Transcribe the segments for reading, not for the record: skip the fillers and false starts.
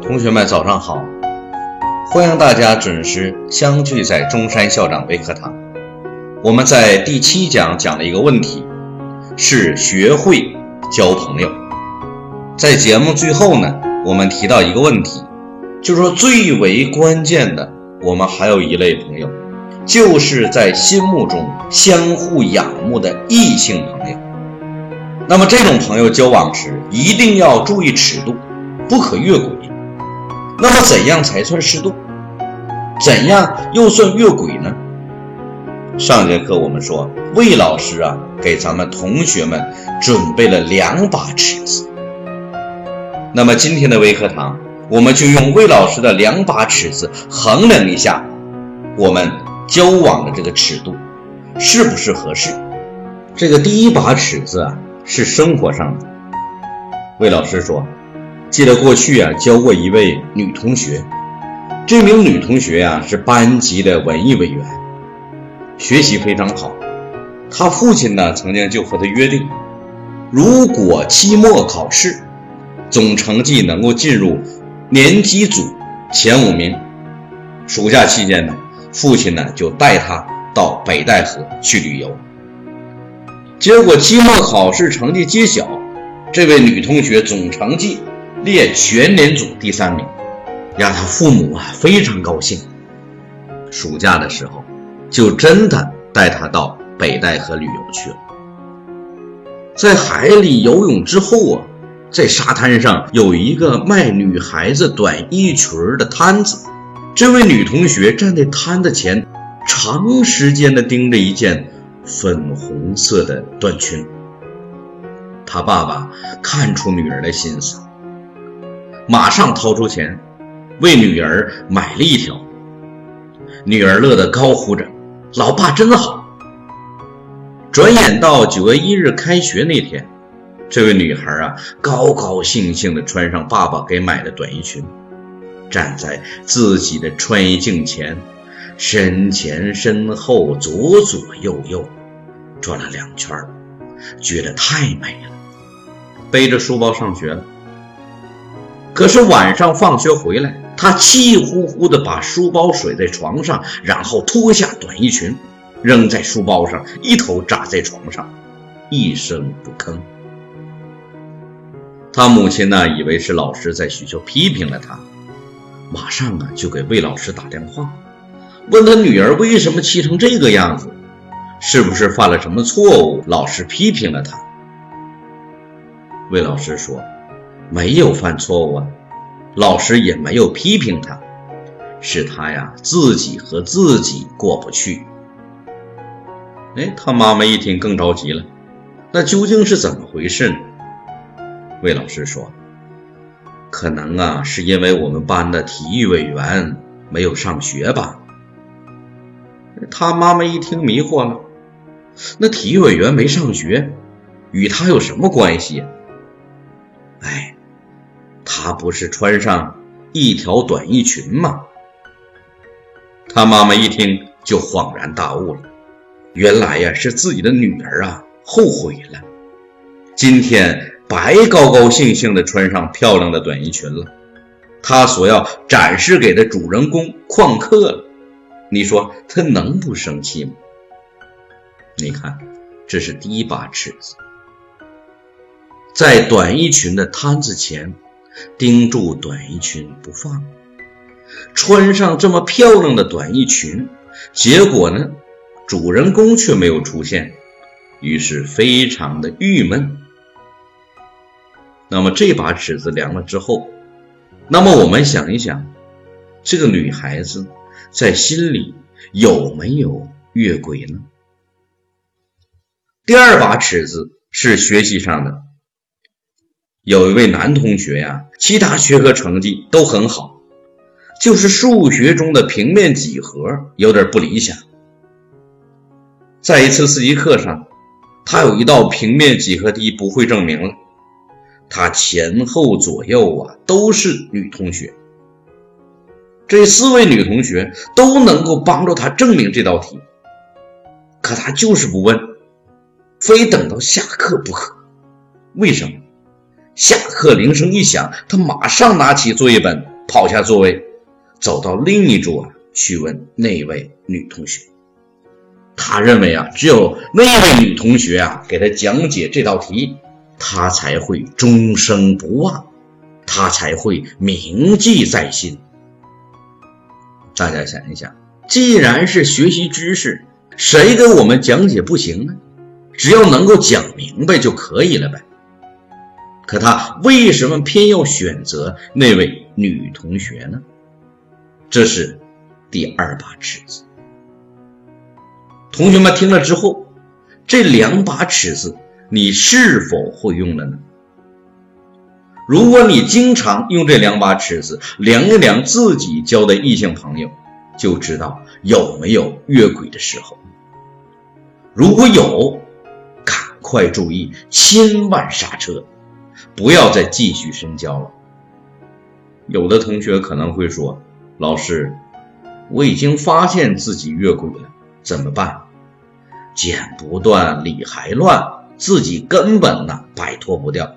同学们早上好，欢迎大家准时相聚在中山校长微课堂。我们在第7讲讲了一个问题，是学会交朋友。在节目最后呢，我们提到一个问题，就是说最为关键的，我们还有一类朋友，就是在心目中相互仰慕的异性朋友。那么这种朋友交往时一定要注意尺度，不可越轨。那么怎样才算适度？怎样又算越轨呢？上节课我们说，魏老师给咱们同学们准备了2把尺子。那么今天的微课堂，我们就用魏老师的2把尺子衡量一下我们交往的这个尺度是不是合适。这个第1把尺子是生活上的。魏老师说，记得过去教过一位女同学，这名女同学是班级的文艺委员，学习非常好。她父亲曾经就和她约定，如果期末考试总成绩能够进入年级组前5名，暑假期间父亲就带她到北戴河去旅游。结果期末考试成绩揭晓，这位女同学总成绩列全年组第3名，让她父母非常高兴。暑假的时候就真的带她到北戴河旅游去了。在海里游泳之后在沙滩上有一个卖女孩子短衣裙的摊子，这位女同学站在摊子前，长时间的盯着一件粉红色的短裙。她爸爸看出女儿的心思，马上掏出钱为女儿买了一条。女儿乐得高呼着，老爸真好。转眼到9月1日开学那天，这位女孩高高兴兴地穿上爸爸给买的短衣裙，站在自己的穿衣镜前，身前身后左左右右转了2圈，觉得太美了，背着书包上学了。可是晚上放学回来，她气呼呼地把书包甩在床上，然后脱下短衣裙扔在书包上，一头扎在床上，一声不吭。她母亲以为是老师在学校批评了她，马上就给魏老师打电话，问她女儿为什么气成这个样子，是不是犯了什么错误，老师批评了她。魏老师说，没有犯错误老师也没有批评她，是她自己和自己过不去。她妈妈一听更着急了，那究竟是怎么回事呢？魏老师说，可能是因为我们班的体育委员没有上学吧。他妈妈一听迷惑了，那体育委员没上学与他有什么关系？他不是穿上一条短衣裙吗？他妈妈一听就恍然大悟了，原来是自己的女儿后悔了，今天白高高兴兴地穿上漂亮的短衣裙了，她所要展示给的主人公旷课了，你说她能不生气吗？你看，这是第1把尺子。在短衣裙的摊子前盯住短衣裙不放，穿上这么漂亮的短衣裙，结果呢，主人公却没有出现，于是非常的郁闷。那么这把尺子量了之后，那么我们想一想，这个女孩子在心里有没有越轨呢？第2把尺子是学习上的。有一位男同学其他学科成绩都很好，就是数学中的平面几何有点不理想。在一次4级课上，他有一道平面几何题不会证明了，他前后左右都是女同学，这4位女同学都能够帮助他证明这道题，可他就是不问，非等到下课不可。为什么？下课铃声一响，他马上拿起作业本跑下座位，走到另一桌去问那位女同学。他认为只有那位女同学给他讲解这道题，他才会终生不忘，他才会铭记在心。大家想一想，既然是学习知识，谁给我们讲解不行呢？只要能够讲明白就可以了呗。可他为什么偏要选择那位女同学呢？这是第二把尺子。同学们听了之后，这两把尺子你是否会用了呢？如果你经常用这两把尺子量一量自己交的异性朋友，就知道有没有越轨的时候。如果有，赶快注意，千万刹车，不要再继续深交了。有的同学可能会说，老师，我已经发现自己越轨了，怎么办？剪不断理还乱，自己根本摆脱不掉。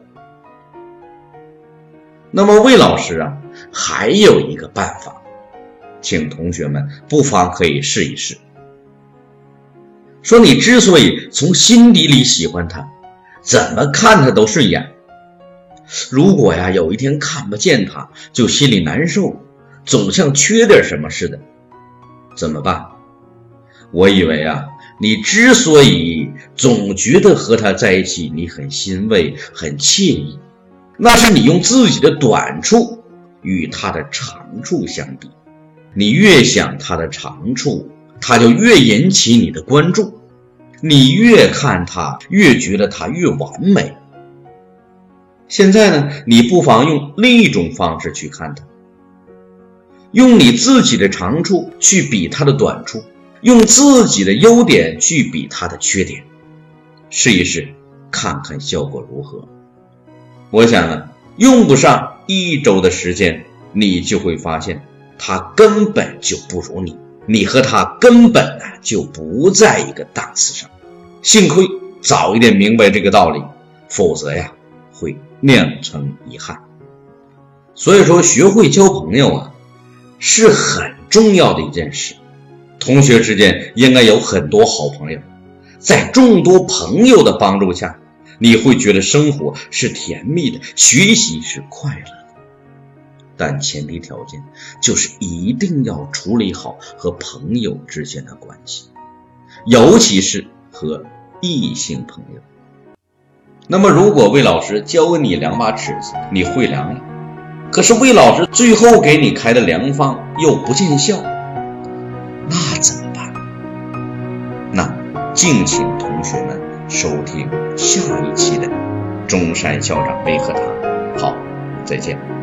那么魏老师还有一个办法，请同学们不妨可以试一试。说你之所以从心底里喜欢他，怎么看他都顺眼，如果有一天看不见他就心里难受，总像缺点什么似的，怎么办？我以为你之所以总觉得和他在一起你很欣慰很惬意，那是你用自己的短处与他的长处相比，你越想他的长处，他就越引起你的关注，你越看他越觉得他越完美。现在呢，你不妨用另一种方式去看他，用你自己的长处去比他的短处，用自己的优点去比他的缺点，试一试看看效果如何。我想用不上1周的时间，你就会发现他根本就不如你，你和他根本就不在一个档次上。幸亏早一点明白这个道理，否则会酿成遗憾。所以说学会交朋友是很重要的一件事。同学之间应该有很多好朋友，在众多朋友的帮助下，你会觉得生活是甜蜜的，学习是快乐的。但前提条件就是一定要处理好和朋友之间的关系，尤其是和异性朋友。那么如果魏老师教给你2把尺子，你会量了，可是魏老师最后给你开的量方又不见效，那怎么办？那敬请同学们收听下一期的中山校长微课堂。好，再见。